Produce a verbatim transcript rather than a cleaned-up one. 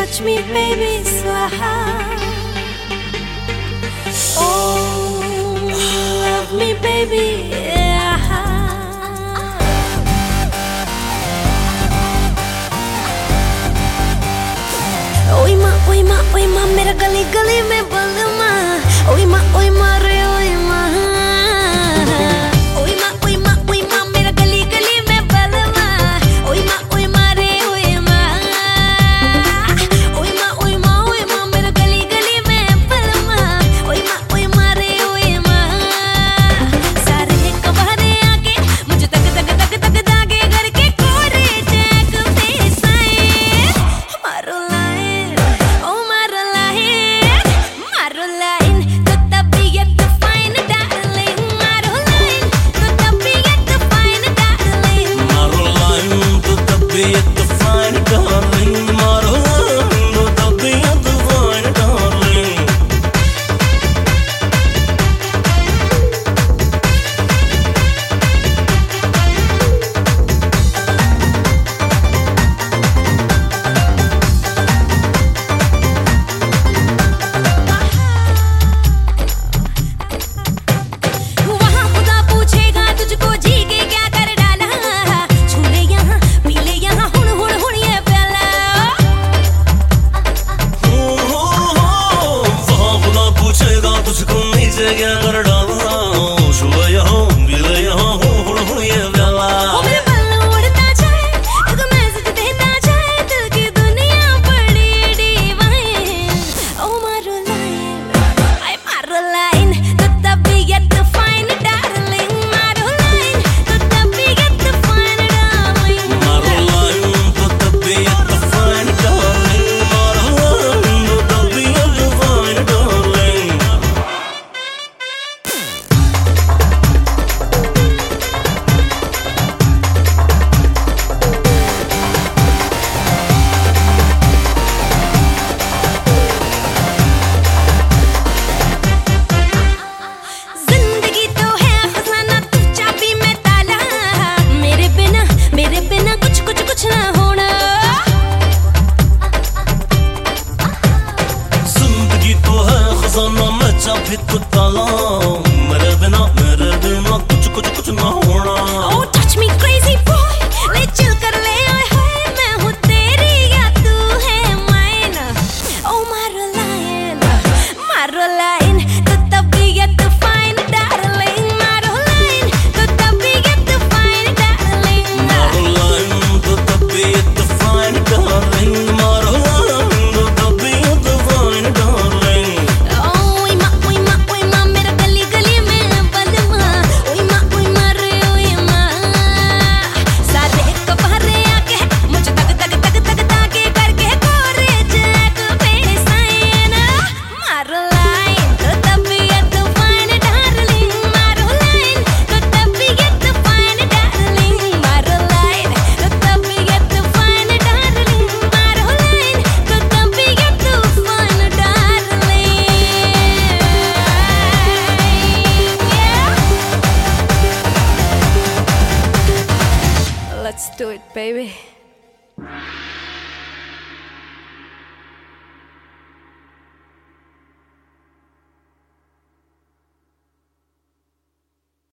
touch me, baby, swaha. Oh, love me, baby, yeah. ओए माँ, ओए माँ, ओए माँ, मेरा गली गली में बलमा। ओए माँ, ओए माँ रे, ओए माँ। ओए माँ, ओए माँ, ओए माँ, मेरा गली गली में बलमा। ओए माँ, ओए माँ रे, ओए माँ। ओए माँ, ओए माँ, ओए माँ, मेरा गली गली में बलमा। ओए माँ, ओए माँ रे, ओए माँ। सारे कबारे आके मुझे तक तक तक तक दागे करके कोरे जैक पे साए मारो लाइन। ओ मारो लाइन, मारो लाइन, तो तबीयत फाइन डार्लिंग। मारो लाइन, तो तबीयत फाइन डार्लिंग। मारो लाइन तो तबीयत फाइन डार्लिंग। मारो लाइन तो तबीयत फाइन डार्लिंग। वहाँ खुदा पूछेगा तुझको जी के क्या कर डाला। छू ले यहाँ, पी ले यहाँ, हुण हुण हुण ये प्याला। हो हो हो वहाँ खुदा पूछेगा तुझको नीचे क्या कर डाला। सुबह यहाँ मिले यहाँ हो हो हो ये प्याला। वो मेरे पल्लू उड़ता जाए, एक मैसेज देता जाए, दिल की दुनिया बड़ी डिवाइन। ओ मारो लाइन, आय मारो लाइन, तो तबीयत फाइन डार्लिंग। मारो लाइन, तो तबीयत फाइन डार्लिंग। मारो लाइन तो तबीयत फाइन डार्लिंग। मारो लाइन तो तबीयत फाइन डार्लिंग। जिंदगी तो है खजाना, तू चाबी में ताला। मेरे बिना, मेरे बिना कुछ कुछ कुछ ना होना। जिंदगी तो है खजाना, मैं चाबी तो ताला। मेरे बिना, मेरे बिना कुछ कुछ कुछ ना होना। Oh, touch me crazy boy, ले चिल कर ले आए हाय। मैं हूँ तेरी या तू है mine। Oh, मारो लाइन, मारो लाइन, तो तबीयत फाइन डार्लिंग। मारो लाइन, तो तबीयत फाइन डार्लिंग। मारो लाइन तो तबीयत फाइन डार्लिंग। मारो लाइन तो तबीयत फाइन डार्लिंग। ओए माँ, ओए माँ, ओए माँ, मेरा गली गली में बलमा। ओए माँ, ओए माँ रे, ओए माँ। सारे कबारे आके मुझे तक तक तक तक ताके करके कोरे जैक पे साइन। मारो लाइन, तो तबीयत फाइन डार्लिंग। मारो लाइन, तो तबीयत फाइन डार्लिंग। मारो लाइन, तो तबीयत फाइन डार्लिंग। मारो लाइन, तो तबीयत fine darling. Let's do it, baby.